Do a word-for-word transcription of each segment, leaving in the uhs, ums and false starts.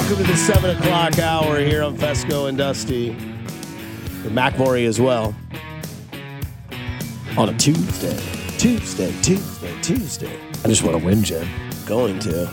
Welcome to the seven o'clock hour here on Fesco and Dusty. With McMurray as well. On a Tuesday. Tuesday, Tuesday, Tuesday. I just want to win, Jen. Going to.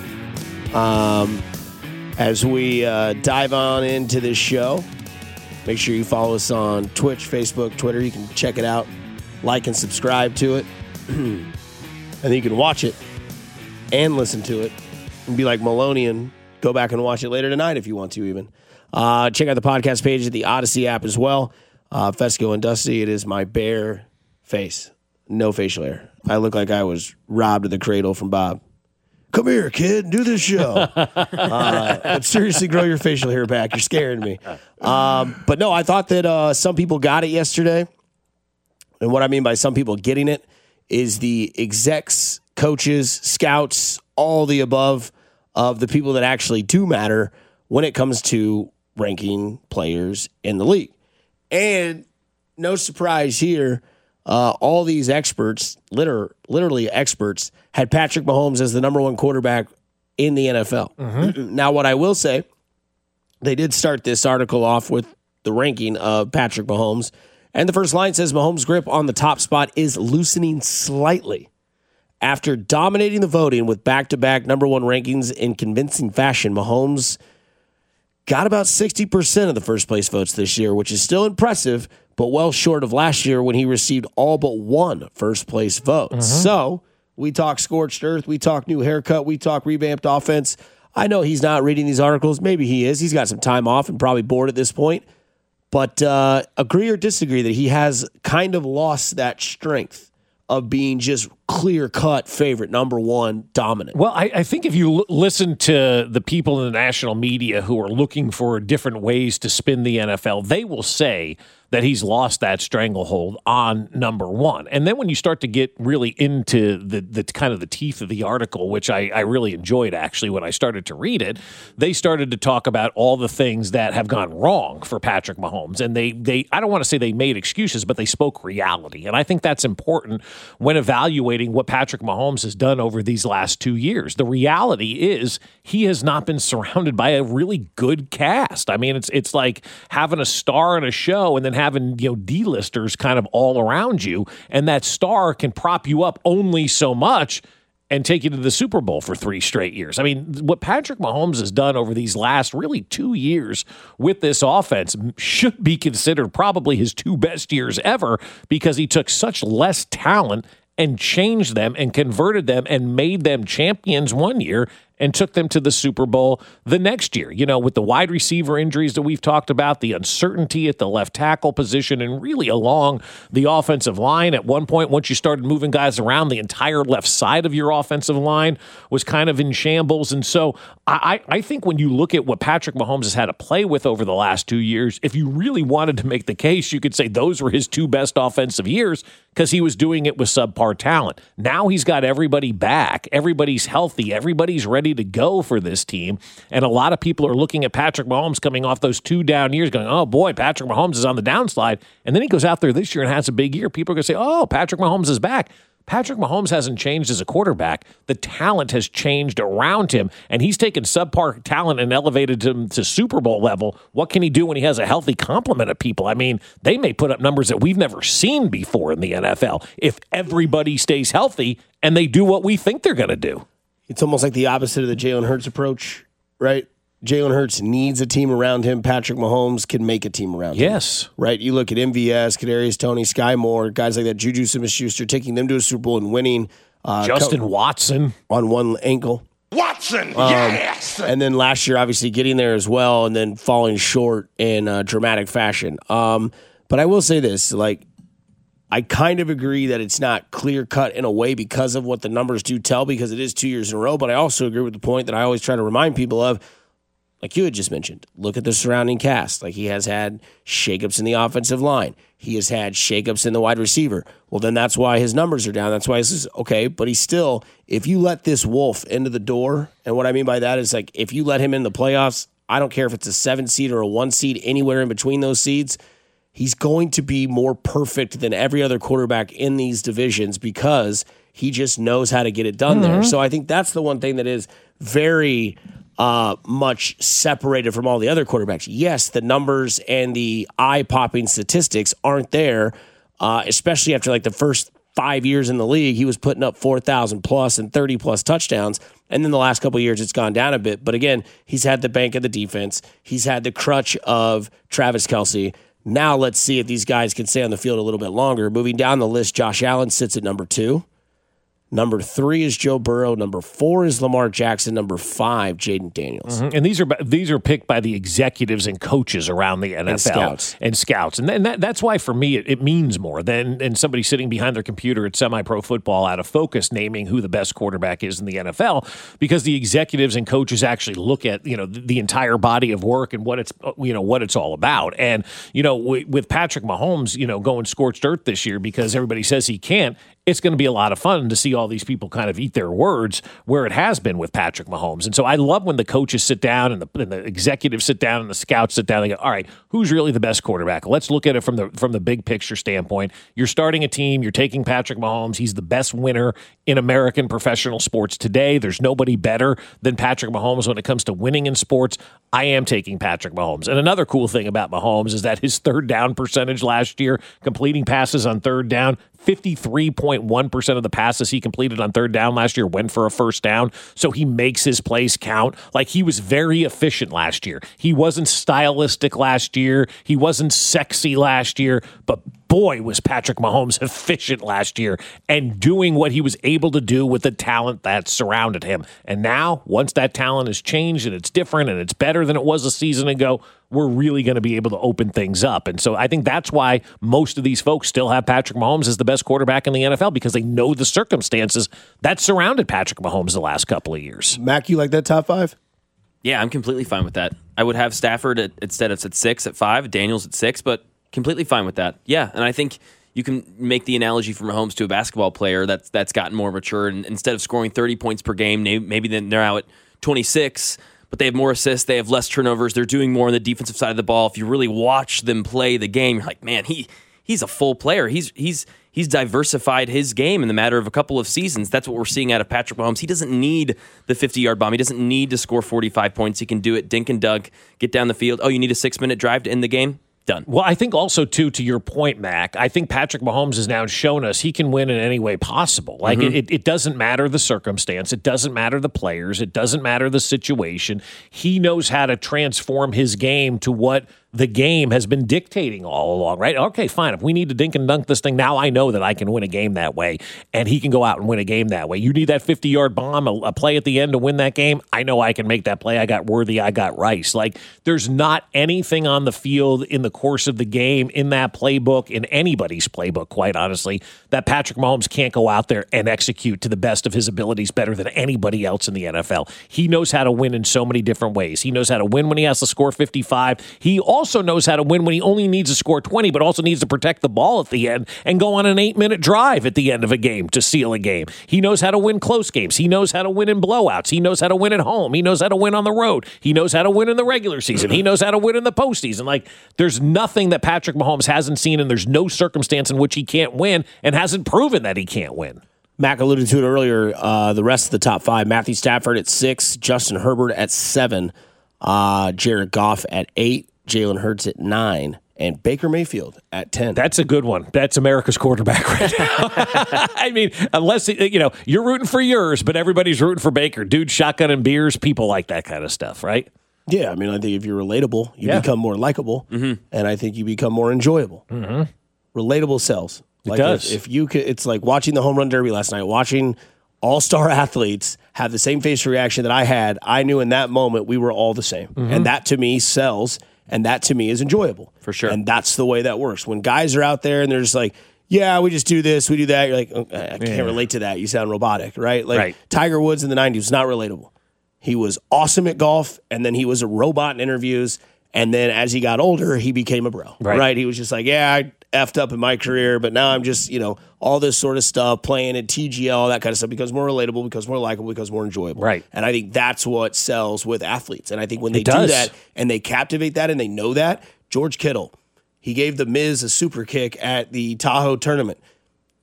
Um, as we uh, dive on into this show, make sure you follow us on Twitch, Facebook, Twitter. You can check it out, like and subscribe to it. And then you can watch it and listen to it and be like Maloney and go back and watch it later tonight if you want to even. Uh, check out the podcast page at the Odyssey app as well. Uh, Fesco and Dusty, it is my bare face. No facial hair. I look like I was robbed of the cradle from Bob. Come here, kid, do this show. uh, but seriously, grow your facial hair back. You're scaring me. Um, but no, I thought that uh, some people got it yesterday. And what I mean by some people getting it is the execs, coaches, scouts, all the above of the people that actually do matter when it comes to ranking players in the league. And no surprise here, uh, all these experts, liter- literally experts, had Patrick Mahomes as the number one quarterback in the N F L. Mm-hmm. Now, what I will say, they did start this article off with the ranking of Patrick Mahomes. And the first line says Mahomes' grip on the top spot is loosening slightly. After dominating the voting with back-to-back number one rankings in convincing fashion, Mahomes got about sixty percent of the first-place votes this year, which is still impressive, but well short of last year when he received all but one first-place vote. Mm-hmm. So we talk scorched earth, we talk new haircut, we talk revamped offense. I know he's not reading these articles. Maybe he is. He's got some time off and probably bored at this point. But uh, agree or disagree that he has kind of lost that strength of being just clear-cut favorite, number one, dominant. Well, I, I think if you l- listen to the people in the national media who are looking for different ways to spin the N F L, they will say that he's lost that stranglehold on number one. And then when you start to get really into the the kind of the teeth of the article, which I, I really enjoyed actually when I started to read it, they started to talk about all the things that have gone wrong for Patrick Mahomes. And they, they I don't want to say they made excuses, but they spoke reality. And I think that's important when evaluating what Patrick Mahomes has done over these last two years. The reality is he has not been surrounded by a really good cast. I mean, it's it's like having a star in a show and then having, you know, D-listers kind of all around you, and that star can prop you up only so much and take you to the Super Bowl for three straight years. I mean, what Patrick Mahomes has done over these last really two years with this offense should be considered probably his two best years ever, because he took such less talent and changed them and converted them and made them champions one year and took them to the Super Bowl the next year. You know, with the wide receiver injuries that we've talked about, the uncertainty at the left tackle position, and really along the offensive line. At one point, once you started moving guys around, the entire left side of your offensive line was kind of in shambles. And so I, I think when you look at what Patrick Mahomes has had to play with over the last two years, if you really wanted to make the case, you could say those were his two best offensive years because he was doing it with subpar talent. Now he's got everybody back. Everybody's healthy. Everybody's ready to go for this team. And a lot of people are looking at Patrick Mahomes coming off those two down years going, oh boy, Patrick Mahomes is on the downslide. And then he goes out there this year and has a big year. People are going to say, oh, Patrick Mahomes is back. Patrick Mahomes hasn't changed as a quarterback. The talent has changed around him, and he's taken subpar talent and elevated him to Super Bowl level. What can he do when he has a healthy complement of people? I mean, they may put up numbers that we've never seen before in the N F L if everybody stays healthy and they do what we think they're going to do. It's almost like the opposite of the Jalen Hurts approach, right? Jalen Hurts needs a team around him. Patrick Mahomes can make a team around him. Yes. Right? You look at M V S, Kadarius Toney, Sky Moore, guys like that, Juju Smith-Schuster, taking them to a Super Bowl and winning. Uh, Justin co- Watson. On one ankle. Watson, um, yes! And then last year, obviously, getting there as well and then falling short in uh, dramatic fashion. Um, but I will say this, like, I kind of agree that it's not clear-cut in a way because of what the numbers do tell, because it is two years in a row, but I also agree with the point that I always try to remind people of, like you had just mentioned, look at the surrounding cast. Like, he has had shakeups in the offensive line. He has had shakeups in the wide receiver. Well, then that's why his numbers are down. That's why this is okay. But he's still, if you let this wolf into the door, and what I mean by that is, like, if you let him in the playoffs, I don't care if it's a seven seed or a one seed, anywhere in between those seeds, he's going to be more perfect than every other quarterback in these divisions because he just knows how to get it done mm-hmm. there. So I think that's the one thing that is very uh, much separated from all the other quarterbacks. Yes, the numbers and the eye-popping statistics aren't there, uh, especially after like the first five years in the league. He was putting up four thousand plus and thirty plus touchdowns. And then the last couple of years, it's gone down a bit. But again, he's had the bank of the defense. He's had the crutch of Travis Kelce. Now let's see if these guys can stay on the field a little bit longer. Moving down the list, Josh Allen sits at number two. Number three is Joe Burrow. Number four is Lamar Jackson. Number five, Jaden Daniels. Mm-hmm. And these are these are picked by the executives and coaches around the N F L. And scouts. And scouts. And, and that, that's why, for me, it, it means more than, than somebody sitting behind their computer at Semi-Pro Football out of focus naming who the best quarterback is in the N F L, because the executives and coaches actually look at, you know, the, the entire body of work and what it's, you know, what it's all about. And, you know, w- with Patrick Mahomes, you know, going scorched earth this year because everybody says he can't, it's going to be a lot of fun to see all these people kind of eat their words where it has been with Patrick Mahomes. And so I love when the coaches sit down and the, and the executives sit down and the scouts sit down and they go, all right, who's really the best quarterback? Let's look at it from the from the big picture standpoint. You're starting a team. You're taking Patrick Mahomes. He's the best winner in American professional sports today. There's nobody better than Patrick Mahomes when it comes to winning in sports. I am taking Patrick Mahomes. And another cool thing about Mahomes is that his third down percentage last year, completing passes on third down, fifty-three point one percent of the passes he completed on third down last year went for a first down. So he makes his plays count. Like, he was very efficient last year. He wasn't stylistic last year. He wasn't sexy last year. But boy, was Patrick Mahomes efficient last year and doing what he was able to do with the talent that surrounded him. And now, once that talent has changed and it's different and it's better than it was a season ago, we're really going to be able to open things up. And so I think that's why most of these folks still have Patrick Mahomes as the best quarterback in the N F L, because they know the circumstances that surrounded Patrick Mahomes the last couple of years. Mac, you like that top five? Yeah, I'm completely fine with that. I would have Stafford at, instead of at six, at five, Daniels at six, but completely fine with that. Yeah, and I think you can make the analogy from Mahomes to a basketball player that's that's gotten more mature, and instead of scoring thirty points per game, maybe then they're out at twenty-six, but they have more assists, they have less turnovers, they're doing more on the defensive side of the ball. If you really watch them play the game, you're like, man, he he's a full player. He's he's he's diversified his game in the matter of a couple of seasons. That's what we're seeing out of Patrick Mahomes. He doesn't need the fifty-yard bomb. He doesn't need to score forty-five points. He can do it dink and dunk, get down the field. Oh, you need a six-minute drive to end the game? Done. Well, I think also, too, to your point, Mac, I think Patrick Mahomes has now shown us he can win in any way possible. Like, mm-hmm. it, it doesn't matter the circumstance. It doesn't matter the players. It doesn't matter the situation. He knows how to transform his game to what the game has been dictating all along, right? Okay, fine. If we need to dink and dunk this thing, now I know that I can win a game that way, and he can go out and win a game that way. You need that fifty-yard bomb, a, a play at the end to win that game. I know I can make that play. I got Worthy. I got Rice. Like, there's not anything on the field in the course of the game, in that playbook, in anybody's playbook, quite honestly, that Patrick Mahomes can't go out there and execute to the best of his abilities better than anybody else in the N F L. He knows how to win in so many different ways. He knows how to win when he has to score fifty-five. He also also knows how to win when he only needs to score twenty, but also needs to protect the ball at the end and go on an eight-minute drive at the end of a game to seal a game. He knows how to win close games. He knows how to win in blowouts. He knows how to win at home. He knows how to win on the road. He knows how to win in the regular season. He knows how to win in the postseason. Like, there's nothing that Patrick Mahomes hasn't seen, and there's no circumstance in which he can't win and hasn't proven that he can't win. Mac alluded to it earlier. Uh, the rest of the top five: Matthew Stafford at six, Justin Herbert at seven, uh, Jared Goff at eight, Jalen Hurts at nine, and Baker Mayfield at ten. That's a good one. That's America's quarterback right now. I mean, unless, you know, you're rooting for yours, but everybody's rooting for Baker. Dude, shotgun and beers, people like that kind of stuff, right? Yeah, I mean, I think if you're relatable, you yeah. become more likable, mm-hmm. and I think you become more enjoyable. Mm-hmm. Relatable sells. Like it does. If, if you could, it's like watching the home run derby last night, watching all-star athletes have the same facial reaction that I had. I knew in that moment we were all the same, mm-hmm. and that to me sells. And that, to me, is enjoyable. For sure. And that's the way that works. When guys are out there and they're just like, yeah, we just do this, we do that. You're like, oh, I can't yeah. relate to that. You sound robotic, right? Like right. Tiger Woods in the nineties was not relatable. He was awesome at golf, and then he was a robot in interviews. And then as he got older, he became a bro, right? right? He was just like, yeah, I effed up in my career, but now I'm just, you know, all this sort of stuff, playing at T G L, all that kind of stuff, becomes more relatable, becomes more likable, becomes more enjoyable. Right. And I think that's what sells with athletes. And I think when they it do does. that and they captivate that and they know that, George Kittle, he gave the Miz a super kick at the Tahoe tournament.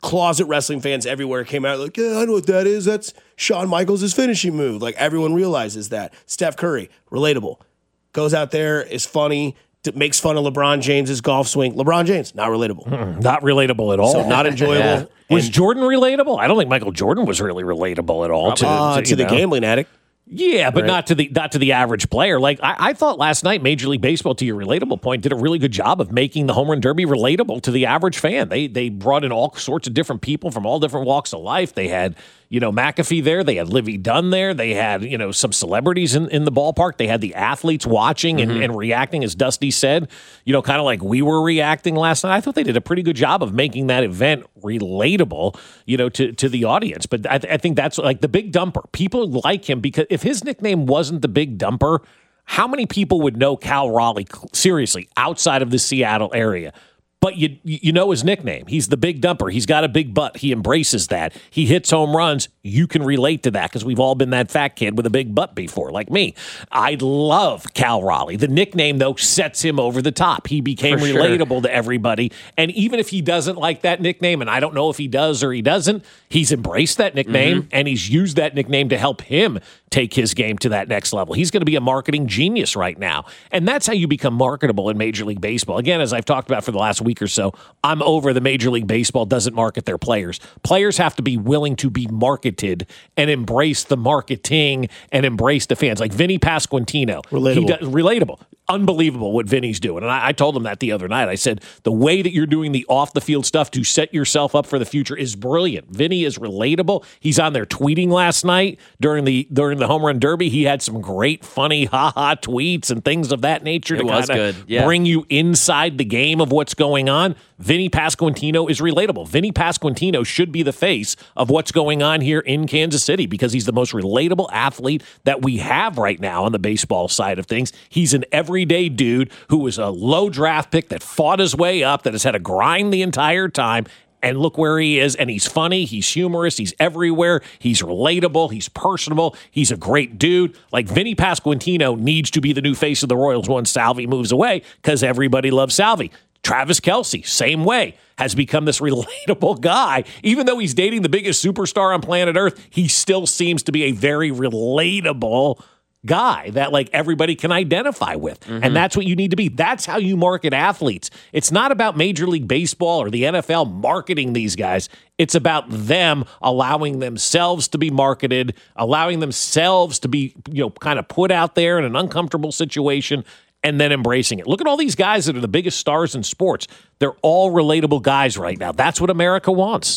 closet wrestling fans everywhere came out like, yeah, I know what that is. That's Shawn Michaels' finishing move. Like, everyone realizes that. Steph Curry, relatable. Goes out there, is funny, makes fun of LeBron James's golf swing. LeBron James, not relatable. Mm, not relatable at all. So not enjoyable. Yeah. Was Jordan relatable? I don't think Michael Jordan was really relatable at all to, uh, to, to the know. gambling addict. Yeah, but Right. not to the not to the average player. Like I, I thought last night, Major League Baseball, to your relatable point, did a really good job of making the home run derby relatable to the average fan. They they brought in all sorts of different people from all different walks of life. They had, you know, McAfee there. They had Livy Dunn there. They had, you know, some celebrities in, in the ballpark. They had the athletes watching and, Mm-hmm. and reacting, as Dusty said, you know, kind of like we were reacting last night. I thought they did a pretty good job of making that event relatable, you know, to, to the audience. But I, th- I think that's like the Big Dumper. People like him because if his nickname wasn't the Big Dumper, how many people would know Cal Raleigh, seriously, outside of the Seattle area? But you you know his nickname. He's the Big Dumper. He's got a big butt. He embraces that. He hits home runs. You can relate to that because we've all been that fat kid with a big butt before, like me. I love Cal Raleigh. The nickname, though, sets him over the top. He became For sure. relatable to everybody. And even if he doesn't like that nickname, and I don't know if he does or he doesn't, he's embraced that nickname Mm-hmm. and he's used that nickname to help him take his game to that next level. He's going to be a marketing genius right now. And that's how you become marketable in Major League Baseball. Again, as I've talked about for the last week or so, I'm over the Major League Baseball doesn't market their players. Players have to be willing to be marketed and embrace the marketing and embrace the fans. Like Vinny Pasquantino. Relatable. He does, relatable. Unbelievable what Vinny's doing. And I, I told him that the other night. I said, the way that you're doing the off-the-field stuff to set yourself up for the future is brilliant. Vinny is relatable. He's on there tweeting last night during the during the home run derby. He had some great, funny, ha-ha tweets and things of that nature It to was kind good. of Yeah. bring you inside the game of what's going on. Vinny Pasquantino is relatable. Vinny Pasquantino should be the face of what's going on here in Kansas City because he's the most relatable athlete that we have right now on the baseball side of things. He's an everyday dude who was a low draft pick that fought his way up, that has had to grind the entire time. And look where he is. And he's funny. He's humorous. He's everywhere. He's relatable. He's personable. He's a great dude. Like Vinny Pasquantino needs to be the new face of the Royals once Salvi moves away because everybody loves Salvi. Travis Kelce, same way, has become this relatable guy. Even though he's dating the biggest superstar on planet Earth, he still seems to be a very relatable guy that like everybody can identify with. Mm-hmm. And that's what you need to be. That's how you market athletes. It's not about Major League Baseball or the N F L marketing these guys. It's about them allowing themselves to be marketed, allowing themselves to be, you know, kind of put out there in an uncomfortable situation and then embracing it. Look at all these guys that are the biggest stars in sports. They're all relatable guys right now. That's what America wants.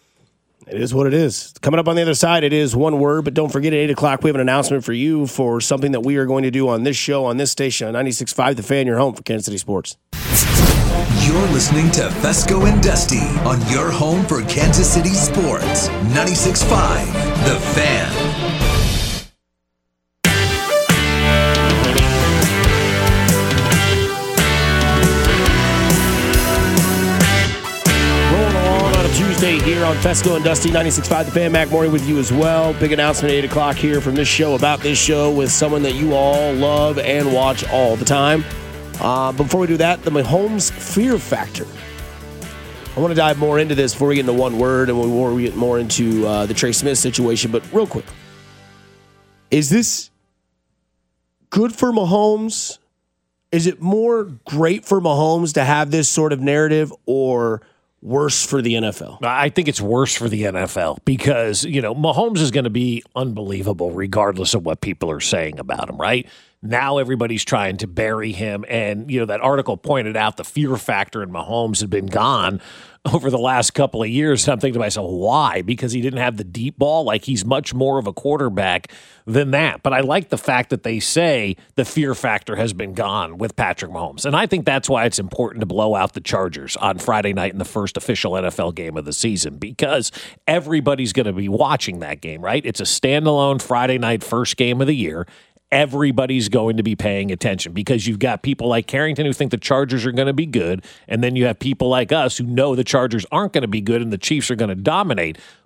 It is what it is. Coming up on the other side, it is one word, but don't forget at eight o'clock, we have an announcement for you for something that we are going to do on this show, on this station, on ninety-six point five The Fan, your home for Kansas City sports. You're listening to Fesco and Dusty on your home for Kansas City sports. ninety-six point five The Fan. Tuesday here on Fesco and Dusty, ninety-six point five The Fan. Mac Morning with you as well. Big announcement at eight o'clock here from this show, about this show, with someone that you all love and watch all the time. Uh, before we do that, the Mahomes fear factor. I want to dive more into this before we get into one word and before we get more into uh, the Trey Smith situation. But real quick, is this good for Mahomes? Is it more great for Mahomes to have this sort of narrative, or worse for the N F L? I think it's worse for the N F L because, you know, Mahomes is going to be unbelievable regardless of what people are saying about him, right? Now everybody's trying to bury him. And, you know, that article pointed out the fear factor in Mahomes had been gone over the last couple of years. And I'm thinking to myself, why? Because he didn't have the deep ball? Like, he's much more of a quarterback than that. But I like the fact that they say the fear factor has been gone with Patrick Mahomes. And I think that's why it's important to blow out the Chargers on Friday night in the first official N F L game of the season, because everybody's going to be watching that game, right? It's a standalone Friday night first game of the year. Everybody's going to be paying attention because you've got people like Carrington who think the Chargers are going to be good, and then you have people like us who know the Chargers aren't going to be good and the Chiefs are going to dominate.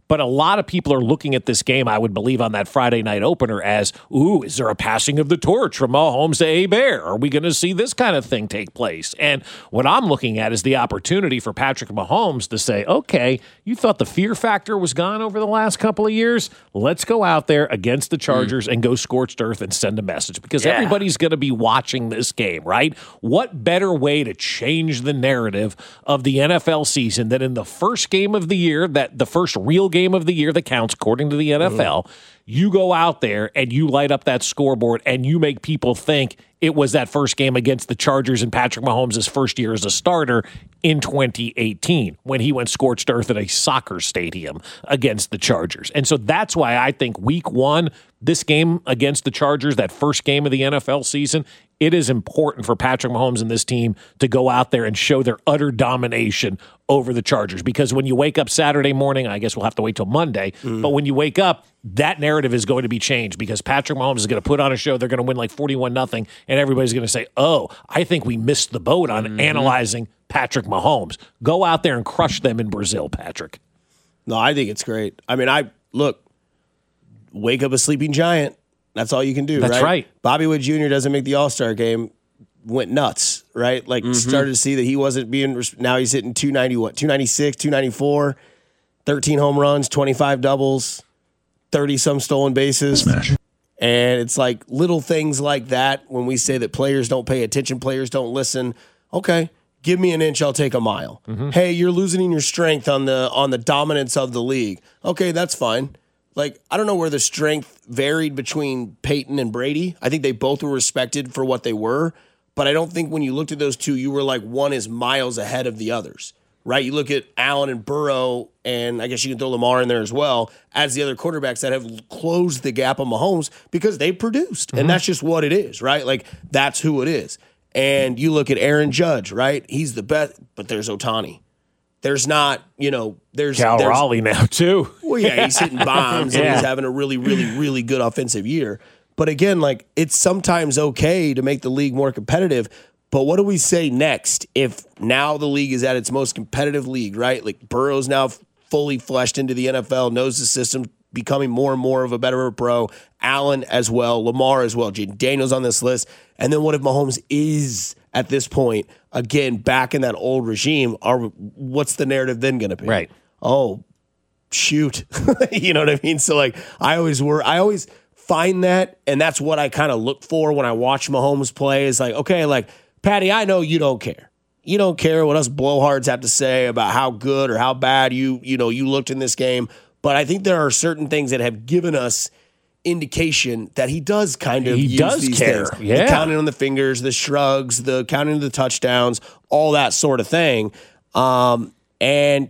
But a lot of people are looking at this game, I would believe, on that Friday night opener as, ooh, is there a passing of the torch from Mahomes to Hebert? Are we going to see this kind of thing take place? And what I'm looking at is the opportunity for Patrick Mahomes to say, okay, you thought the fear factor was gone over the last couple of years? Let's go out there against the Chargers mm. and go scorched earth and send a message, because yeah. everybody's going to be watching this game, right? What better way to change the narrative of the N F L season than in the first game of the year, that the first real game of the year that counts according to the N F L, mm. you go out there and you light up that scoreboard and you make people think it was that first game against the Chargers and Patrick Mahomes' first year as a starter in twenty eighteen when he went scorched earth at a soccer stadium against the Chargers. And so that's why I think week one, this game against the Chargers, that first game of the N F L season, it is important for Patrick Mahomes and this team to go out there and show their utter domination over the Chargers. Because when you wake up Saturday morning, I guess we'll have to wait till Monday, mm. but when you wake up, that narrative is going to be changed, because Patrick Mahomes is going to put on a show. They're going to win like forty-one nothing, and everybody's going to say, oh, I think we missed the boat on mm-hmm. analyzing Patrick Mahomes. Go out there and crush them in Brazil, Patrick. No, I think it's great. I mean, I look, wake up a sleeping giant. That's all you can do, That's right? right. Bobby Wood Junior doesn't make the All-Star game, went nuts, right? Like, mm-hmm. started to see that he wasn't being, now he's hitting two ninety, what, two ninety-six, two ninety-four, thirteen home runs, twenty-five doubles, thirty-some stolen bases. Smash. And it's like little things like that when we say that players don't pay attention, players don't listen. Okay, give me an inch, I'll take a mile. Mm-hmm. Hey, you're losing your strength on the on the dominance of the league. Okay, that's fine. Like, I don't know where the strength varied between Peyton and Brady. I think they both were respected for what they were, but I don't think when you looked at those two, you were like, one is miles ahead of the others, right? You look at Allen and Burrow, and I guess you can throw Lamar in there as well, as the other quarterbacks that have closed the gap on Mahomes because they produced, mm-hmm. and that's just what it is, right? Like, that's who it is. And you look at Aaron Judge, right? He's the best, but there's Ohtani. There's not, you know, there's Cal there's, Raleigh now too. Well, yeah, he's hitting bombs yeah. and he's having a really, really, really good offensive year. But again, like, it's sometimes okay to make the league more competitive. But what do we say next if now the league is at its most competitive league, right? Like, Burrow's now fully fleshed into the N F L, knows the system, becoming more and more of a better pro. Allen as well, Lamar as well, Jaden Daniels on this list. And then what if Mahomes is at this point, again, back in that old regime? Are what's the narrative then going to be? Right. Oh, shoot. You know what I mean? So, like, I always were, I always find that, and that's what I kind of look for when I watch Mahomes play, is like, okay, like, Patty, I know you don't care. You don't care what us blowhards have to say about how good or how bad you, you know, you looked in this game. But I think there are certain things that have given us indication that he does kind of he use does these care. things. Yeah. The counting on the fingers, the shrugs, the counting of the touchdowns, all that sort of thing. Um, and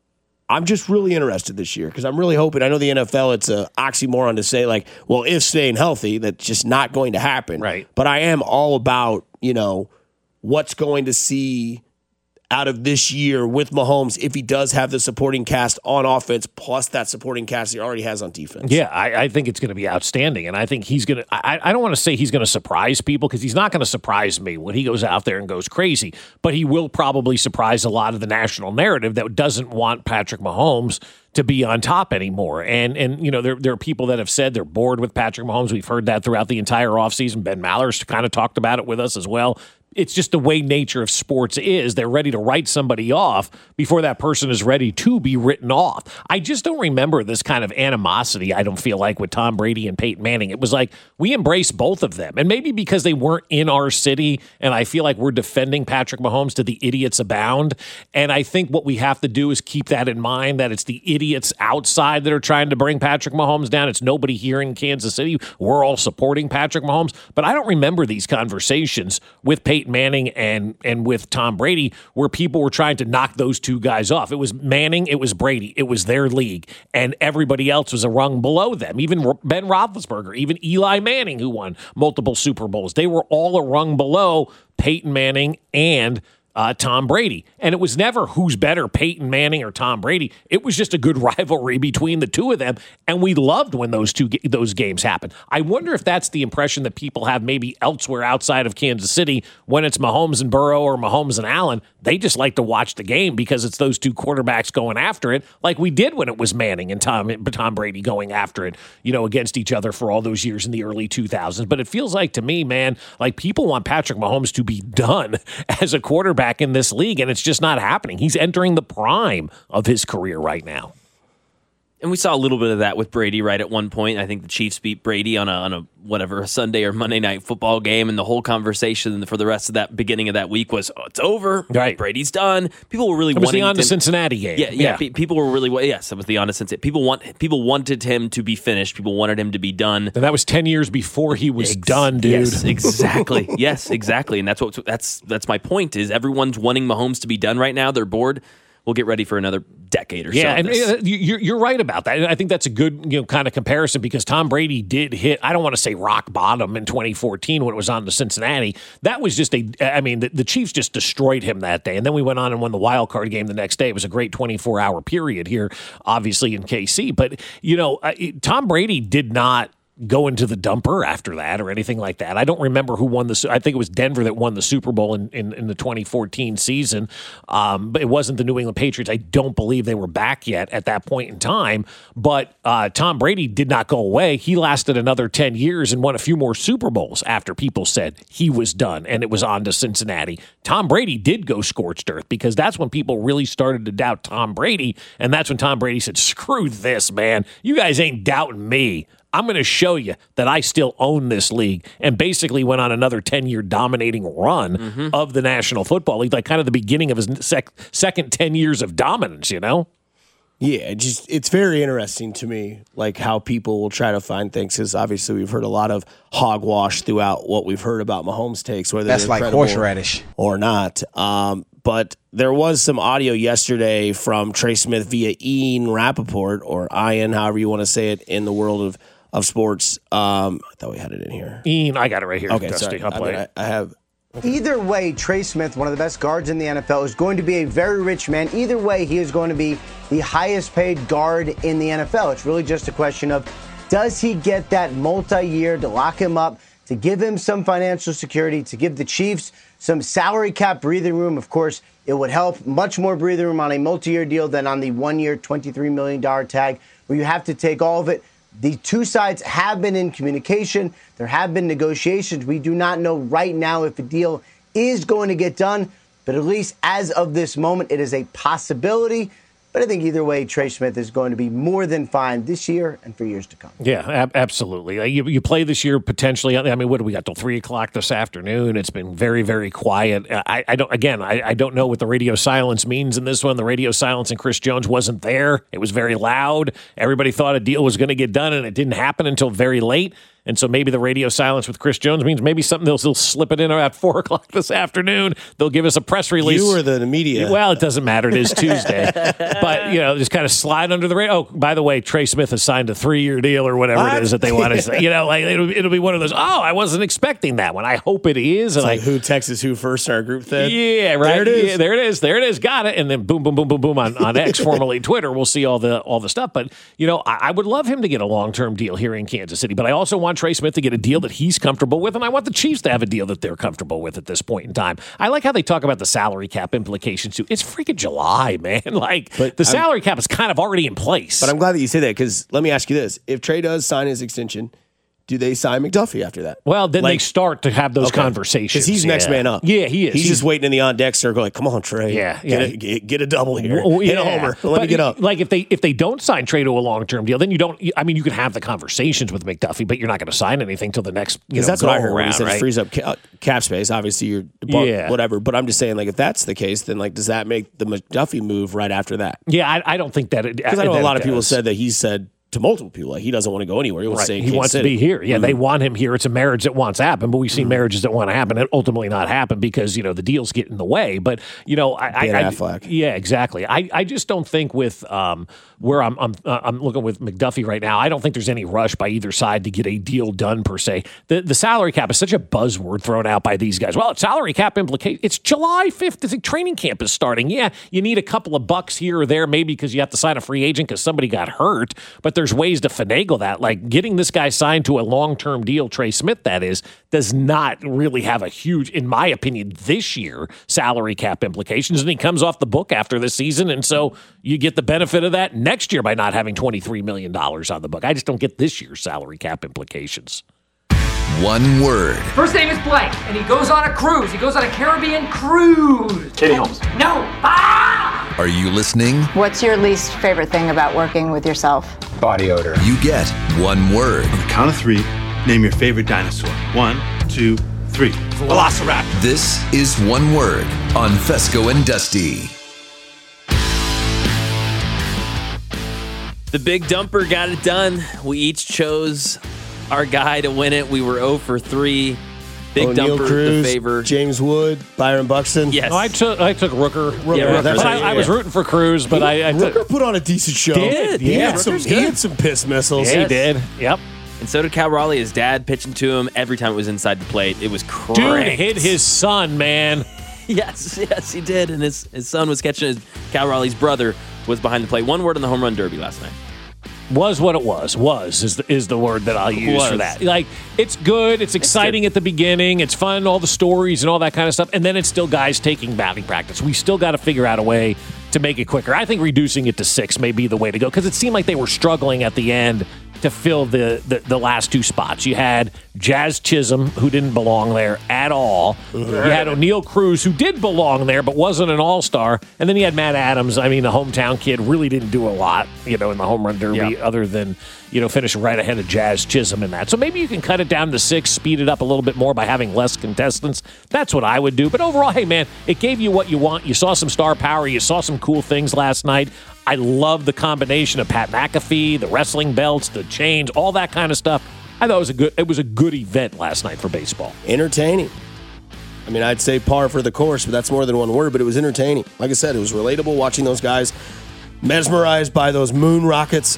I'm just really interested this year because I'm really hoping. I know the N F L, it's an oxymoron to say, like, well, if staying healthy, that's just not going to happen. Right. But I am all about, you know, what's going to see out of this year with Mahomes if he does have the supporting cast on offense plus that supporting cast he already has on defense. Yeah, I, I think it's going to be outstanding, and I think he's going to – I don't want to say he's going to surprise people because he's not going to surprise me when he goes out there and goes crazy, but he will probably surprise a lot of the national narrative that doesn't want Patrick Mahomes to be on top anymore. And, and you know, there, there are people that have said they're bored with Patrick Mahomes. We've heard that throughout the entire offseason. Ben Maller's kind of talked about it with us as well. It's just the way nature of sports is. They're ready to write somebody off before that person is ready to be written off. I just don't remember this kind of animosity, I don't feel like, with Tom Brady and Peyton Manning. It was like we embraced both of them. And maybe because they weren't in our city, and I feel like we're defending Patrick Mahomes to the idiots abound. And I think what we have to do is keep that in mind, that it's the idiots outside that are trying to bring Patrick Mahomes down. It's nobody here in Kansas City. We're all supporting Patrick Mahomes. But I don't remember these conversations with Peyton Manning and and with Tom Brady where people were trying to knock those two guys off. It was Manning, it was Brady, it was their league, and everybody else was a rung below them. Even Ben Roethlisberger, even Eli Manning, who won multiple Super Bowls, they were all a rung below Peyton Manning and uh, Tom Brady. And it was never who's better, Peyton Manning or Tom Brady. It was just a good rivalry between the two of them, and we loved when those two those games happened. I wonder if that's the impression that people have maybe elsewhere outside of Kansas City when it's Mahomes and Burrow or Mahomes and Allen. They just like to watch the game because it's those two quarterbacks going after it, like we did when it was Manning and Tom, Tom Brady going after it, you know, against each other for all those years in the early two thousands. But it feels like to me, man, like people want Patrick Mahomes to be done as a quarterback in this league, and it's just not happening. He's entering the prime of his career right now. And we saw a little bit of that with Brady right at one point. I think the Chiefs beat Brady on a, on a whatever, a Sunday or Monday night football game, and the whole conversation for the rest of that beginning of that week was, oh, it's over. Right. Brady's done. People were really it was wanting the on to him, Cincinnati game. Yeah, yeah, yeah. People were really, yes, it was the on to Cincinnati. People, want, people wanted him to be finished. People wanted him to be done. And that was ten years before he was Ex- done, dude. Yes, exactly. yes, exactly. And that's what that's that's my point is everyone's wanting Mahomes to be done right now. They're bored. We'll get ready for another decade or yeah, so. Yeah, and you're, you're right about that. I think that's a good you know kind of comparison because Tom Brady did hit, I don't want to say rock bottom in twenty fourteen when it was on to Cincinnati. That was just a, I mean, the, the Chiefs just destroyed him that day. And then we went on and won the wild card game the next day. It was a great twenty-four hour period here, obviously, in K C. But, you know, Tom Brady did not go into the dumper after that or anything like that. I don't remember who won the. I think it was Denver that won the Super Bowl in, in, in the twenty fourteen season, um, but it wasn't the New England Patriots. I don't believe they were back yet at that point in time. But uh, Tom Brady did not go away. He lasted another ten years and won a few more Super Bowls after people said he was done and it was on to Cincinnati. Tom Brady did go scorched earth because that's when people really started to doubt Tom Brady, and that's when Tom Brady said, "Screw this, man. You guys ain't doubting me. I'm going to show you that I still own this league," and basically went on another ten-year dominating run mm-hmm. of the National Football League, like kind of the beginning of his sec- second ten years of dominance, you know? Yeah, it just it's very interesting to me, like how people will try to find things, because obviously we've heard a lot of hogwash throughout what we've heard about Mahomes takes, whether that's they're like horseradish or not. Um, but there was some audio yesterday from Trey Smith via Ian Rappaport, or Ian, however you want to say it in the world of of sports. Um, I thought we had it in here. Ian, I got it right here. Okay, Dusty. sorry. I'll play I, mean, it. I, I have. Either way, Trey Smith, one of the best guards in the N F L, is going to be a very rich man. Either way, he is going to be the highest paid guard in the N F L. It's really just a question of, does he get that multi-year to lock him up, to give him some financial security, to give the Chiefs some salary cap breathing room? Of course, it would help much more breathing room on a multi-year deal than on the one-year, twenty-three million dollars tag, where you have to take all of it. The two sides have been in communication. There have been negotiations. We do not know right now if a deal is going to get done, but at least as of this moment, it is a possibility. But I think either way, Trey Smith is going to be more than fine this year and for years to come. Yeah, ab- absolutely. You, you play this year potentially. I mean, what do we got till three o'clock this afternoon? It's been very, very quiet. I, I don't. Again, I, I don't know what the radio silence means in this one. The radio silence and Chris Jones wasn't there. It was very loud. Everybody thought a deal was going to get done, and it didn't happen until very late. And so maybe the radio silence with Chris Jones means maybe something they'll, they'll slip it in at four o'clock this afternoon. They'll give us a press release. You or the media? Well, it doesn't matter. It is Tuesday. But, you know, just kind of slide under the radar. Oh, by the way, Trey Smith has signed a three-year deal or whatever what? it is that they want to say. You know, like it'll, it'll be one of those, oh, I wasn't expecting that one. I hope it is. It's and like I, who Texas who first in our group thread. Yeah, right. There it is. Yeah, there it is. There it is. Got it. And then boom, boom, boom, boom, boom on, on X, formerly Twitter. We'll see all the all the stuff. But, you know, I, I would love him to get a long-term deal here in Kansas City. But I also want Trey Smith to get a deal that he's comfortable with, and I want the Chiefs to have a deal that they're comfortable with at this point in time. I like how they talk about the salary cap implications too. It's freaking July, man. Like, but the salary I'm, cap is kind of already in place. But I'm glad that you say that, because let me ask you this. If Trey does sign his extension, do they sign McDuffie after that? Well, then like, they start to have those okay. conversations. Because he's yeah. next man up. Yeah, he is. He's, he's just waiting in the on-deck circle like, come on, Trey. Yeah, get, yeah. A, get, get a double here. Well, Hit yeah. a homer. Let but me get up. Like, if they if they don't sign Trey to a long-term deal, then you don't, I mean, you can have the conversations with McDuffie, but you're not going to sign anything till the next, you know, that's what I heard around, when he said right? it frees up cap, cap space. Obviously, you're yeah. whatever. But I'm just saying, like, if that's the case, then, like, does that make the McDuffie move right after that? Yeah, I, I don't think that it Because I know that a lot it of people does. said that he said to multiple people. Like, he doesn't want to go anywhere. He wants Right. to stay in He Kansas wants City. to be here. Yeah, Mm-hmm. they want him here. It's a marriage that wants to happen, but we've seen mm-hmm. marriages that want to happen and ultimately not happen because, you know, the deals get in the way. But, you know, I... Ben I, Affleck. I yeah, exactly. I, I just don't think with um, where I'm I'm, uh, I'm looking with McDuffie right now, I don't think there's any rush by either side to get a deal done per se. The the salary cap is such a buzzword thrown out by these guys. Well, it's salary cap implication. It's July fifth. The training camp is starting. Yeah, you need a couple of bucks here or there, maybe because you have to sign a free agent because somebody got hurt, but there's ways to finagle that. Like getting this guy signed to a long-term deal, Trey Smith, that is, does not really have a huge, in my opinion, this year, salary cap implications. And he comes off the book after this season, and so you get the benefit of that next year by not having twenty-three million dollars on the book. I just don't get this year's salary cap implications. One word. First name is Blake, and he goes on a cruise. He goes on a Caribbean cruise. Katie Holmes. No. Ah! Are you listening? What's your least favorite thing about working with yourself? Body odor. You get one word. On the count of three, name your favorite dinosaur. One, two, three. Velociraptor. This is One Word on Fesco and Dusty. The big dumper got it done. We each chose our guy to win it. We were zero for three. Big O'Neal dumper, Cruz, the favor. James Wood, Byron Buxton. Yes. No, I took I took Rooker. Rooker, Yeah, Rooker. that's But right. I, I was rooting for Cruz, but I, I took, Rooker put on a decent show. Did, he yeah. had some, Rooker's he good. had some piss missiles. yeah, he did. Yep. And so did Cal Raleigh. His dad pitching to him every time it was inside the plate. It was crazy. Dude hit his son, man. Yes, yes, he did. And his, his son was catching his Cal Raleigh's brother was behind the plate. One word on the home run derby last night. Was what it was. Was is the, is the word that I'll use Was. for that. Like, it's good. It's exciting good. at the beginning. It's fun, all the stories and all that kind of stuff. And then it's still guys taking batting practice. We still got to figure out a way to make it quicker. I think reducing it to six may be the way to go because it seemed like they were struggling at the end to fill the, the, the last two spots. You had Jazz Chisholm, who didn't belong there at all. You had O'Neal Cruz, who did belong there but wasn't an all-star. And then you had Matt Adams. I mean, the hometown kid really didn't do a lot, you know, in the home run derby Yeah. other than, you know, finishing right ahead of Jazz Chisholm in that. So maybe you can cut it down to six, speed it up a little bit more by having less contestants. That's what I would do. But overall, hey, man, it gave you what you want. You saw some star power. You saw some cool things last night. I love the combination of Pat McAfee, the wrestling belts, the chains, all that kind of stuff. I thought it was a good it was a good event last night for baseball. Entertaining. I mean, I'd say par for the course, but that's more than one word, but it was entertaining. Like I said, it was relatable watching those guys, mesmerized by those moon rockets,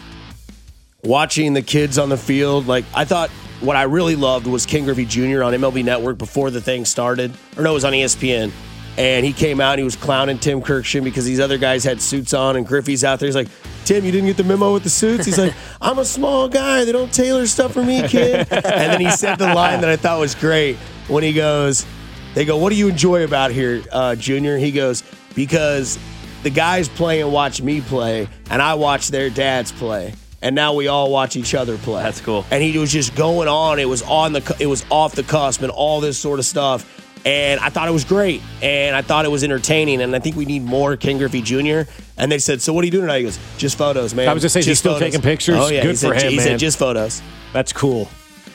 watching the kids on the field. Like, I thought what I really loved was Ken Griffey Junior on M L B Network before the thing started. Or no, it was on E S P N. And he came out and he was clowning Tim Kirkshin because these other guys had suits on and Griffey's out there. He's like, Tim, you didn't get the memo with the suits? He's like, I'm a small guy. They don't tailor stuff for me, kid. And then he said the line that I thought was great when he goes, they go, what do you enjoy about here, uh, Junior? He goes, because the guys play and watch me play, and I watch their dads play. And now we all watch each other play. That's cool. And he was just going on. It was on the, it was off the cusp and all this sort of stuff. And I thought it was great, and I thought it was entertaining, and I think we need more Ken Griffey Junior And they said, so what are you doing tonight? He goes, just photos, man. I was just saying, he's still photos. taking pictures? Oh, yeah. Good he said, for him, He man. said, just photos. That's cool.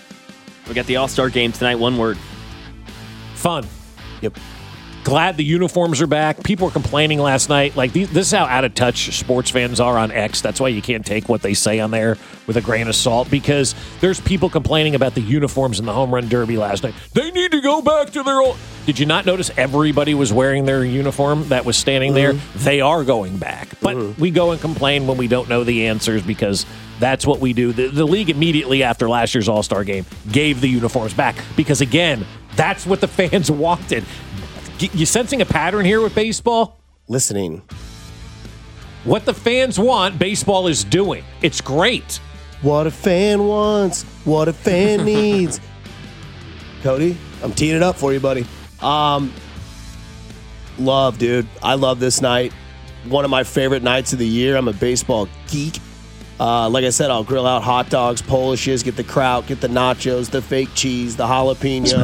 We got the All-Star game tonight. One word. Fun. Yep. Glad the uniforms are back. People were complaining last night. Like, these, this is how out of touch sports fans are on X. That's why you can't take what they say on there with a grain of salt, because there's people complaining about the uniforms in the home run derby last night. They need to go back to their old... Did you not notice everybody was wearing their uniform that was standing there? Mm-hmm. They are going back. But mm-hmm. we go and complain when we don't know the answers because that's what we do. The, the league immediately after last year's All-Star game gave the uniforms back because, again, that's what the fans wanted. You sensing a pattern here with baseball? Listening. What the fans want, baseball is doing. It's great. What a fan wants, what a fan needs. Cody, I'm teeing it up for you, buddy. Um, love, dude. I love this night. One of my favorite nights of the year. I'm a baseball geek. Uh, like I said, I'll grill out hot dogs, Polishes, get the kraut, get the nachos, the fake cheese, the jalapeno,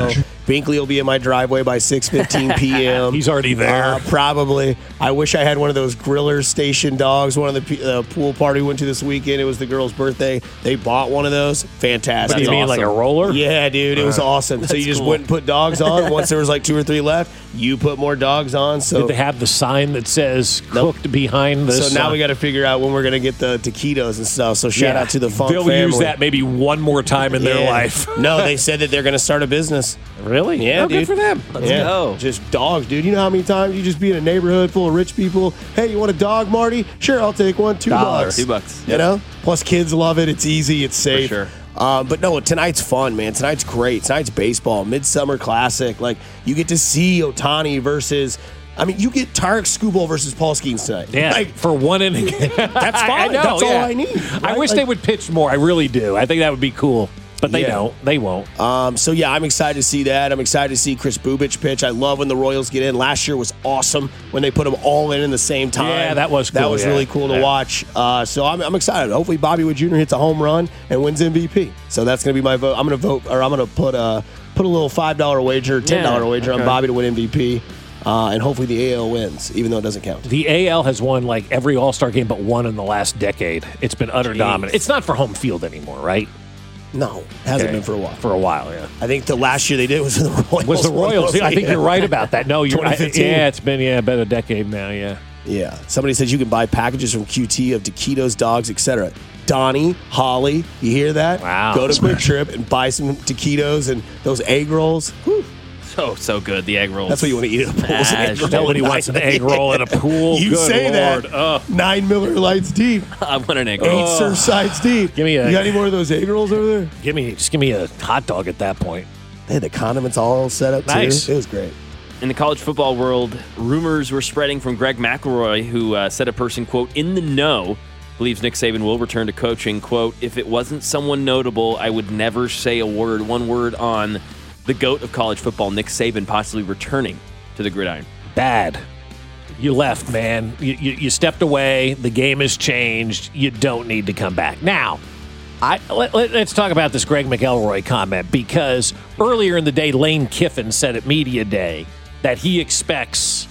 Binkley will be in my driveway by six fifteen p.m. He's already there. Uh, probably. I wish I had one of those griller station dogs. One of the uh, pool party we went to this weekend. It was the girl's birthday. They bought one of those. Fantastic. What do you mean, awesome. like a roller? Yeah, dude. It was Uh, awesome. So you just cool. wouldn't put dogs on. Once there was like two or three left, you put more dogs on. So Did they have the sign that says cooked behind this? So now uh, we got to figure out when we're going to get the taquitos and stuff. So shout yeah. out to the Funk They'll family. use that maybe one more time in their Yeah. life. No, they said that they're going to start a business. Really? Yeah, Oh, dude. good for them. Let's yeah. go. Just dogs, dude. You know how many times you just be in a neighborhood full of rich people? Hey, you want a dog, Marty? Sure, I'll take one. Two Dollar. bucks. Two bucks. You know? Plus, kids love it. It's easy. It's safe. sure. Um, but no, tonight's fun, man. Tonight's great. Tonight's baseball, Midsummer Classic. Like, you get to see Ohtani versus. I mean, you get Tarek Skubal versus Paul Skeens tonight. Yeah, Like, for one inning. that's fine. I know, that's yeah. all I need. I right? wish Like- they would pitch more. I really do. I think that would be cool. But they Yeah. don't. They won't. Um, so yeah, I'm excited to see that. I'm excited to see Chris Bubich pitch. I love when the Royals get in. Last year was awesome when they put them all in in the same time. Yeah, that was that cool, was yeah. really cool to Yeah. watch. Uh, so I'm, I'm excited. Hopefully Bobby Wood Junior hits a home run and wins M V P. So that's gonna be my vote. I'm gonna vote, or I'm gonna put a put a little five dollar wager, ten dollar Yeah, wager okay. on Bobby to win M V P. Uh, and hopefully the A L wins, even though it doesn't count. The A L has won like every All-Star game but one in the last decade. It's been utter dominant. It's not for home field anymore, right? No, hasn't Okay. been for a while. For a while, yeah. I think the last year they did was the Royals. Was the Royals? I think Yeah. you're right about that. No, you're right. twenty fifteen. Yeah, it's been yeah about a decade now. Yeah. Yeah. Somebody says you can buy packages from Q T of taquitos, dogs, et cetera. Donnie, Holly, you hear that? Wow. Go to Quick Trip and buy some taquitos and those egg rolls. Whew. So, so good. The egg rolls. That's what you want to eat at a pool. is an egg roll. Nobody wants an egg roll in a pool. You Good say Lord. that. Ugh. Nine Miller Lights deep. I want an egg Eight roll. Surfsides deep. Give me a- You got any more of those egg rolls over there? Give me just give me a hot dog at that point. They had the condiments all set up Nice. too. It was great. In the college football world, rumors were spreading from Greg McElroy, who uh, said a person, quote, in the know, believes Nick Saban will return to coaching. Quote, if it wasn't someone notable, I would never say a word, one word on the GOAT of college football, Nick Saban, possibly returning to the gridiron. Bad. You left, man. You, you, you stepped away. The game has changed. You don't need to come back. Now, I, let, let, let's talk about this Greg McElroy comment, because earlier in the day, Lane Kiffin said at Media Day that he expects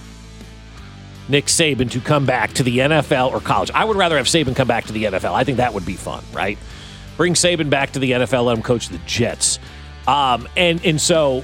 Nick Saban to come back to the N F L or college. I would rather have Saban come back to the N F L. I think that would be fun, right? Bring Saban back to the N F L, let him coach the Jets. Um, and, and so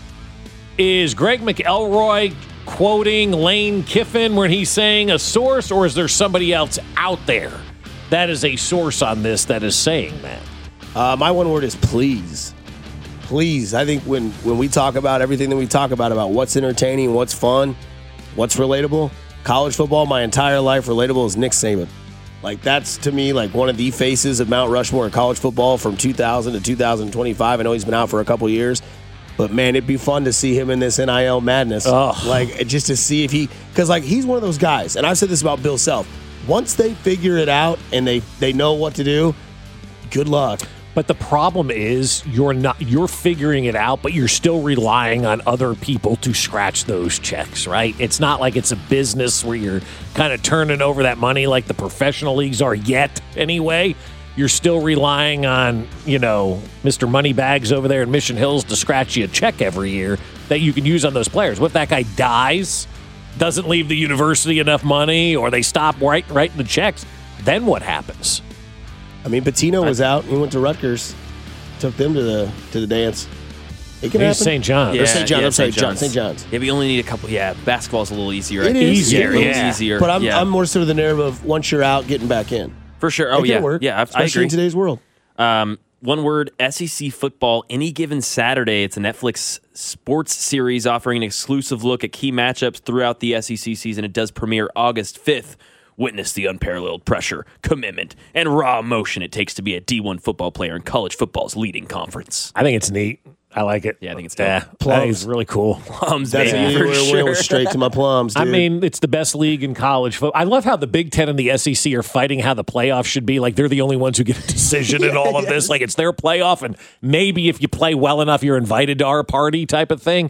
is Greg McElroy quoting Lane Kiffin when he's saying a source, or is there somebody else out there that is a source on this that is saying that? Uh, my one word is please. Please. I think when, when we talk about everything that we talk about, about what's entertaining, what's fun, what's relatable, college football, my entire life, relatable is Nick Saban. Like, that's, to me, like one of the faces of Mount Rushmore in college football from two thousand to two thousand twenty-five. I know he's been out for a couple years. But, man, it'd be fun to see him in this N I L madness. Ugh. Like, just to see if he – because, like, he's one of those guys. And I've said this about Bill Self. Once they figure it out and they, they know what to do, good luck. But the problem is you're not you're figuring it out, but you're still relying on other people to scratch those checks, right? It's not like it's a business where you're kind of turning over that money like the professional leagues are yet anyway. You're still relying on, you know, Mister Moneybags over there in Mission Hills to scratch you a check every year that you can use on those players. What if that guy dies, doesn't leave the university enough money, or they stop write, writing the checks? Then what happens? I mean, Patino was out. He went to Rutgers, took them to the to the dance. It can He's happen. Saint John. Or Saint John. yeah, I'm sorry, Saint John. John's. Saint John's. Yeah, but you only need a couple. Yeah, basketball's a little easier. It I is think. easier, Yeah, yeah. It's easier. But I'm yeah. I'm more sort of the narrative of once you're out, getting back in. for sure. Oh it yeah, can work. yeah. I, I especially agree. in today's world. Um, one word, S E C football, any given Saturday. It's a Netflix sports series offering an exclusive look at key matchups throughout the S E C season. It does premiere August fifth. Witness the unparalleled pressure, commitment, and raw emotion it takes to be a D one football player in college football's leading conference. I think it's neat. I like it. Yeah, I think it's dope. Yeah, I think it's really cool. Plums, That's baby, it. for We're, sure. we're straight to my plums, I dude. mean, it's the best league in college football. I love how the Big Ten and the S E C are fighting how the playoff should be. Like, they're the only ones who get a decision in all of this. Like, it's their playoff, and maybe if you play well enough, you're invited to our party type of thing.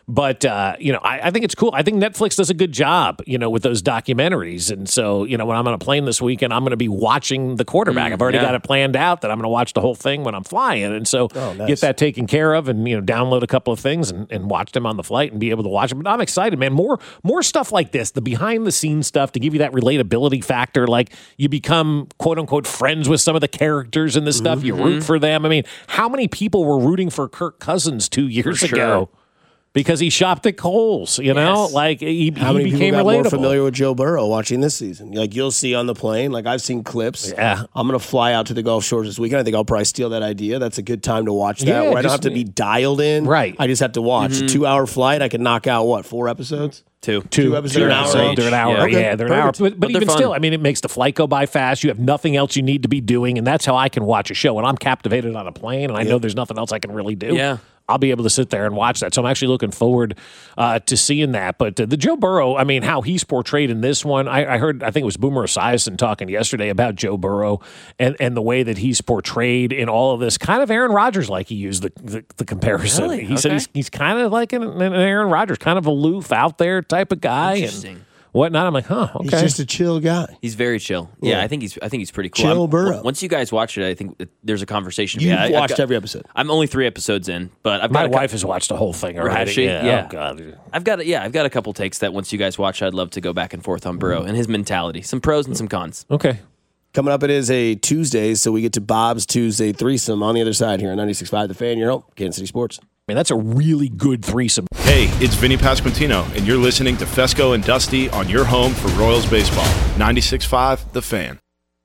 But, uh, you know, I, I think it's cool. I think Netflix does a good job, you know, with those documentaries. And so, you know, when I'm on a plane this weekend, I'm going to be watching the quarterback. Mm, I've already yeah. got it planned out that I'm going to watch the whole thing when I'm flying. And so oh, nice. get that taken care of and, you know, download a couple of things and, and watch them on the flight and be able to watch them. But I'm excited, man. More, more stuff like this, the behind the scenes stuff to give you that relatability factor. Like you become, quote unquote, friends with some of the characters in this mm-hmm. stuff. You root for them. I mean, how many people were rooting for Kirk Cousins two years for ago? Sure. Because he shopped at Kohl's, you know, yes. like he, How he many became people got relatable. more familiar with Joe Burrow watching this season? Like you'll see on the plane, like I've seen clips. Yeah, I'm going to fly out to the Gulf Shores this weekend. I think I'll probably steal that idea. That's a good time to watch that. Yeah, where I don't just, have to be dialed in. Right. I just have to watch mm-hmm. a two hour flight. I can knock out what four episodes. Two. Two, two episodes. They're an hour. They're an hour. Yeah, okay. yeah they're an hour. But, but, but even fun. still, I mean, it makes the flight go by fast. You have nothing else you need to be doing, and that's how I can watch a show. And I'm captivated on a plane, and I yeah. know there's nothing else I can really do. Yeah. I'll be able to sit there and watch that. So I'm actually looking forward uh, to seeing that. But uh, the Joe Burrow, I mean, how he's portrayed in this one, I, I heard, I think it was Boomer Esiason talking yesterday about Joe Burrow and, and the way that he's portrayed in all of this. Kind of Aaron Rodgers, like he used the the, the comparison. Really? He okay. said he's, he's kind of like an, an Aaron Rodgers, kind of aloof, out there type of guy. Interesting. And whatnot. I'm like, huh, okay. He's just a chill guy. He's very chill. Yeah, yeah I think he's I think he's pretty cool. Chill I'm, Burrow. Once you guys watch it, I think it, there's a conversation. You've yeah, watched got, every episode. I'm only three episodes in, but I've my got wife co- has watched the whole thing already. Has she? Yeah. yeah. Oh God. I've got yeah, I've got a couple takes that once you guys watch, I'd love to go back and forth on Burrow and his mentality. Some pros and some cons. Okay. Coming up, it is a Tuesday, so we get to Bob's Tuesday threesome on the other side here on ninety-six point five The Fan. Your home, Kansas City Sports. Man, that's a really good threesome. Hey, it's Vinny Pasquantino, and you're listening to Fesco and Dusty on your home for Royals baseball. ninety-six point five The Fan.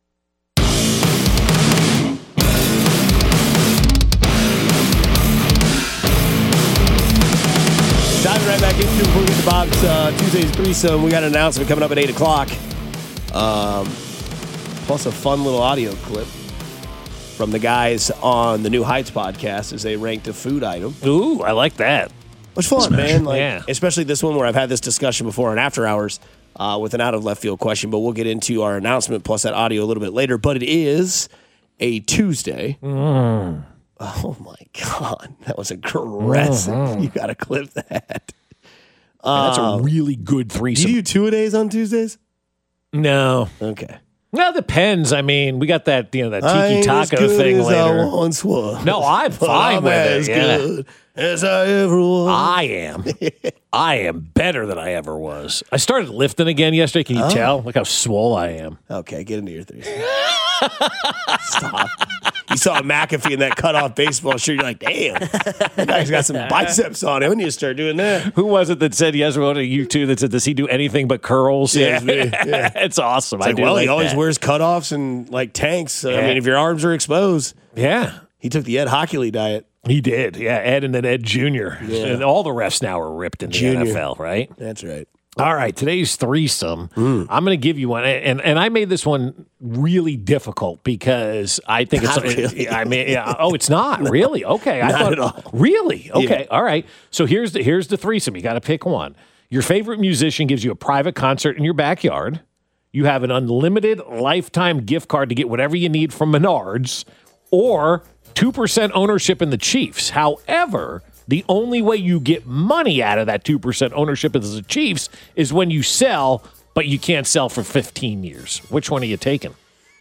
Diving right back into before we get to Bob's uh, Tuesday's threesome. We got an announcement coming up at eight o'clock. Um, plus a fun little audio clip from the guys on the New Heights podcast as they ranked a food item. Ooh, I like that. It's fun, Smash. man. Like, yeah. Especially this one where I've had this discussion before on After Hours uh, with an out of left field question, but we'll get into our announcement plus that audio a little bit later. But it is a Tuesday. Mm. Oh, my God. That was aggressive. Mm-hmm. You got to clip that. Man, that's a really good threesome. Do you do two-a-days on Tuesdays? No. Okay. No, it depends. I mean, we got that, you know, that I tiki ain't taco as good thing as later. I once was. No, I'm fine I'm with as it. Yeah. good as I ever was. I am. I am better than I ever was. I started lifting again yesterday. Can you oh. tell? Look how swole I am. Okay, get into your threesome. Stop. You saw McAfee in that cutoff baseball shirt. You're like, damn, that guy's got some biceps on him. When you start doing that, who was it that said yesterday? One of you two that said, does he do anything but curls? Yeah, yeah. It's awesome. It's I like, do well, like he always that. wears cutoffs and like tanks. Yeah. I mean, if your arms are exposed, yeah. He took the Ed Hockley diet. He did, yeah. Ed and then Ed Junior Yeah. And all the refs now are ripped in the Junior. N F L, right? That's right. All right, today's threesome. Mm. I'm going to give you one, and and I made this one really difficult because I think not it's. Really. I mean, yeah, oh, it's not no, really okay. I not thought, at all. Really okay. Yeah. All right. So here's the here's the threesome. You got to pick one. Your favorite musician gives you a private concert in your backyard. You have an unlimited lifetime gift card to get whatever you need from Menards, or two percent ownership in the Chiefs. However, the only way you get money out of that two percent ownership of the Chiefs is when you sell, but you can't sell for fifteen years. Which one are you taking?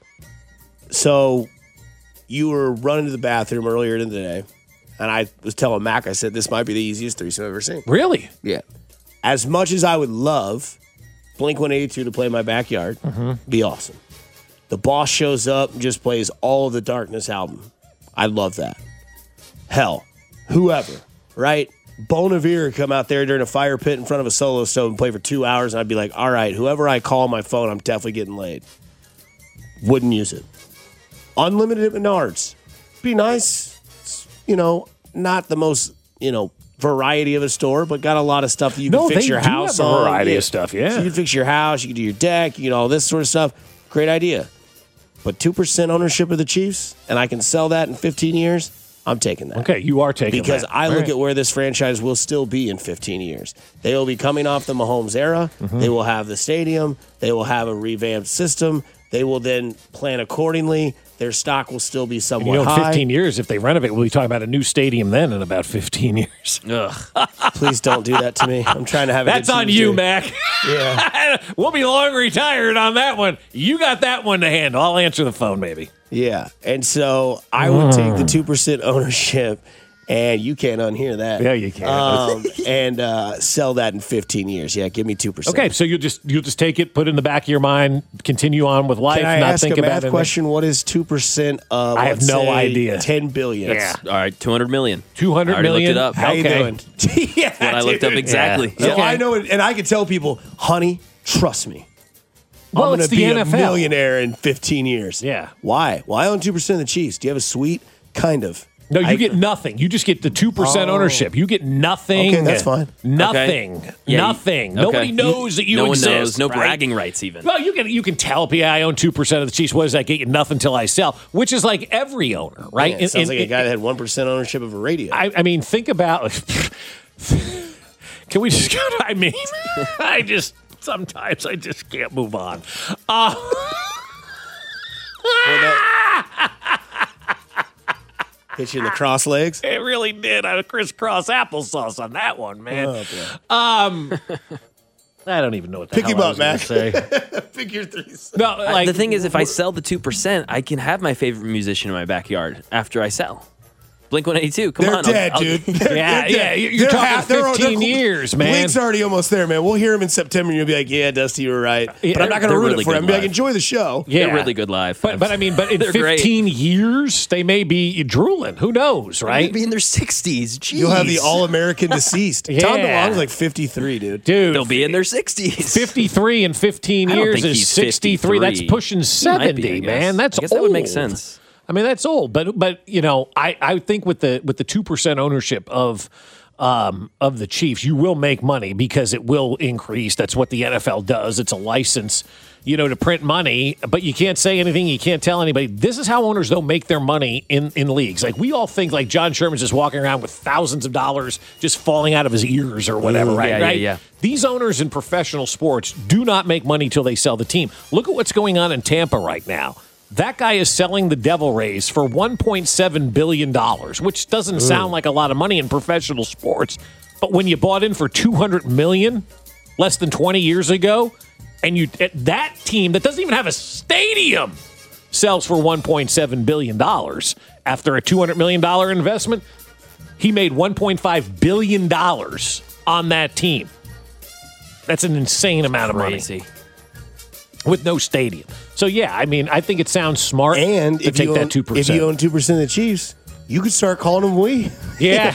So you were running to the bathroom earlier in the day, and I was telling Mac, I said, this might be the easiest threesome I've ever seen. Really? Yeah. As much as I would love Blink one eighty-two to play in my backyard, mm-hmm. be awesome. The boss shows up and just plays all of the Darkness album. I love that. Hell, whoever. Right? Bon Iver come out there during a fire pit in front of a solo stove and play for two hours, and I'd be like, all right, whoever I call on my phone, I'm definitely getting laid. Wouldn't use it. Unlimited at Menards. Be nice. It's, you know, not the most, you know, variety of a store, but got a lot of stuff that you can no, fix they your do house have a on. variety yeah. of stuff, yeah. So you can fix your house, you can do your deck, you can do all this sort of stuff. Great idea. But two percent ownership of the Chiefs, and I can sell that in fifteen years, I'm taking that. Okay, you are taking because that. I All look right. at where this franchise will still be in fifteen years. They will be coming off the Mahomes era. Mm-hmm. They will have the stadium. They will have a revamped system. They will then plan accordingly. Their stock will still be somewhat You know, in high. fifteen years, if they renovate, we'll be talking about a new stadium then in about fifteen years. Ugh. Please don't do that to me. I'm trying to have a That's good on Tuesday. you, Mac. Yeah. We'll be long retired on that one. You got that one to handle. I'll answer the phone, maybe. Yeah. And so I would take the two percent ownership, and you can't unhear that. Yeah, you can. Um, and uh, sell that in fifteen years. Yeah, give me two percent. Okay, so you'll just you'll just take it, put it in the back of your mind, continue on with life, Can I not ask think a about math it. question? What is two percent of, I have let's no say, idea. ten billion? Yeah. All right, two hundred million. two hundred I already million? looked it up. How you Okay. doing? yeah, What I looked up dude. exactly. Yeah. So Okay. I know it, and I can tell people, honey, trust me. Well, I'm going it's to the be N F L. a millionaire in fifteen years. Yeah. Why? Well, I own two percent of the Chiefs. Do you have a suite? Kind of. No, you I- get nothing. You just get the two percent Oh. ownership. You get nothing. Okay, that's fine. Nothing. Okay. Yeah, you- Nothing. okay. Nobody knows that you no exist. one knows. No right? bragging rights even. Well, you can you can tell, yeah, I own two percent of the Chiefs. What does that get you? Nothing till I sell, which is like every owner, right? Yeah, it In- sounds in- like a guy that had one percent ownership of a radio. I, I mean, think about. Can we just go? I mean, I just sometimes I just can't move on. Uh, Hit you in the cross legs. it really did. I crisscross applesauce on that one, man. Oh, boy. Um, I don't even know what the Pick hell him I up, was gonna Mac. say. Figure threes. No, I- like the thing is, if I sell the two percent, I can have my favorite musician in my backyard after I sell. Blink one eighty-two. Come They're on. I'll- dead, I'll- dude. They're, Yeah, they're yeah, dead. you're They're talking half- they're- fifteen they're- years, man. Blink's already almost there, man. We'll hear him in September, and you'll be like, "Yeah, Dusty, you were right." Yeah, but I'm not going to they're ruin really it for him. good Be like, live. "Enjoy the show." yeah, They're really good live. But, but I mean, but in They're great. fifteen years, they may be drooling. Who knows, right? They'd be in their sixties. Jeez. You'll have the All-American deceased. Tom Yeah. DeLonge's like fifty-three, dude. Dude, They'll be in their sixties. fifty-three in fifteen I don't years think is he's sixty-three. That's fifty-three. pushing He might seventy, be, I guess. man. That's I guess old. that would make sense. I mean, that's old, but but you know, I, I think with the with the two percent ownership of um, of the Chiefs, you will make money because it will increase. That's what the N F L does. It's a license, you know, to print money, but you can't say anything. You can't tell anybody. This is how owners don't make their money in, in leagues. Like we all think like John Sherman's just walking around with thousands of dollars just falling out of his ears or whatever, right? yeah, yeah, right? yeah. These owners in professional sports do not make money till they sell the team. Look at what's going on in Tampa right now. That guy is selling the Devil Rays for one point seven billion dollars, which doesn't sound like a lot of money in professional sports. But when you bought in for two hundred million dollars less than twenty years ago, and you that team that doesn't even have a stadium sells for one point seven billion dollars after a two hundred million dollars investment, he made one point five billion dollars on that team. That's an insane amount of money Crazy. with no stadium. So yeah, I mean, I think it sounds smart And to if take you, that own, two if percent. you own two percent of the Chiefs, you could start calling them we. Yeah,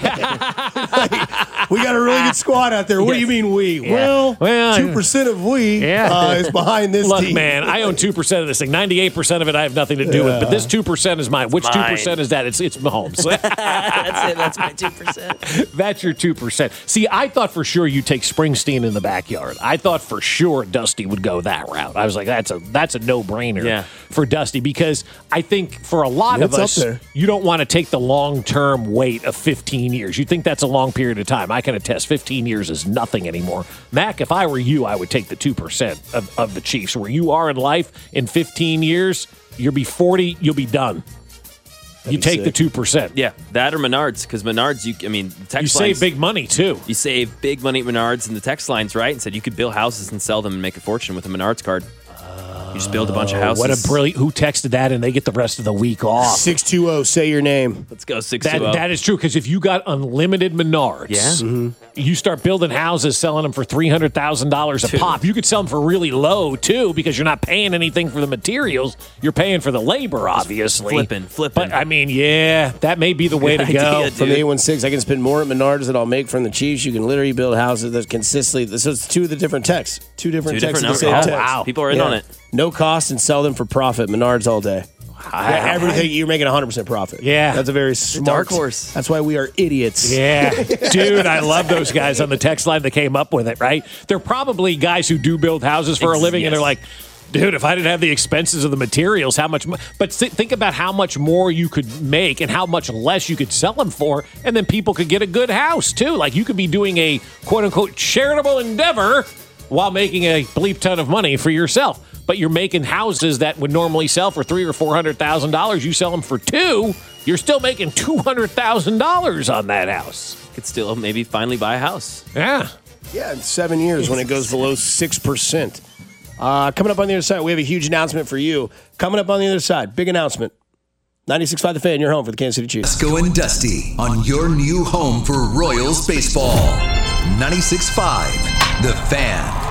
We got a really good squad out there. What do you mean we? Well, Well, two percent of we Yeah. uh, is behind this look, team. man, I own two percent of this thing. Ninety-eight percent of it I have nothing to do with, but this two percent is mine. Which two mine. percent is that? It's it's Mahomes. That's it. That's my two percent. That's your two percent. See, I thought for sure you'd take Springsteen in the backyard. I thought for sure Dusty would go that route. I was like, that's a that's a no brainer Yeah. for Dusty because I think for a lot Yeah, of it's up us, there. you don't want to take the long term wait of fifteen years. You think that's a long period of time. I can attest fifteen years is nothing anymore. Mac, if I were you, I would take the two percent of, of the Chiefs. Where you are in life in fifteen years, you'll be forty, you'll be done. You be take the sick. two percent. Yeah, that or Menards, because Menards, you I mean, the text You save lines, big money too. You save big money at Menards, and the text lines, right? And said you could build houses and sell them and make a fortune with a Menards card. You just build a bunch of houses. What a brilliant! Who texted that, and they get the rest of the week off. six two zero, say your name. Let's go six That, two zero. that is true because if you got unlimited Menards, Yeah. Mm-hmm. you start building houses, selling them for three hundred thousand dollars a Dude. pop. You could sell them for really low too because you're not paying anything for the materials. You're paying for the labor, obviously. flipping, flipping. But I mean, yeah, that may be the way to Good go. idea, From dude. the eight one six, I can spend more at Menards than I'll make from the Chiefs. You can literally build houses that consistently. So it's two of the different texts. Two different Two texts different of the numbers. same Oh, text. wow. People are in on it. No cost and sell them for profit. Menards all day. Yeah, everything you're making one hundred percent profit. Yeah. That's a very smart dark horse. That's why we are idiots. Yeah, dude, I love those guys on the text line that came up with it, right? They're probably guys who do build houses for a Ex- living, and yes. they're like, dude, if I didn't have the expenses of the materials, how much mo-? But th- think about how much more you could make and how much less you could sell them for, and then people could get a good house, too. Like, you could be doing a quote-unquote charitable endeavor while making a bleep ton of money for yourself. But you're making houses that would normally sell for three or four hundred thousand dollars. You sell them for two. You're still making two hundred thousand dollars on that house. Could still maybe finally buy a house. Yeah. Yeah, in seven years when it goes below six percent. Uh, coming up on the other side, we have a huge announcement for you. Coming up on the other side, big announcement. ninety-six point five The Fan, your home for the Kansas City Chiefs. Fesco and Dusty on your new home for Royals baseball. ninety-six point five The Fan.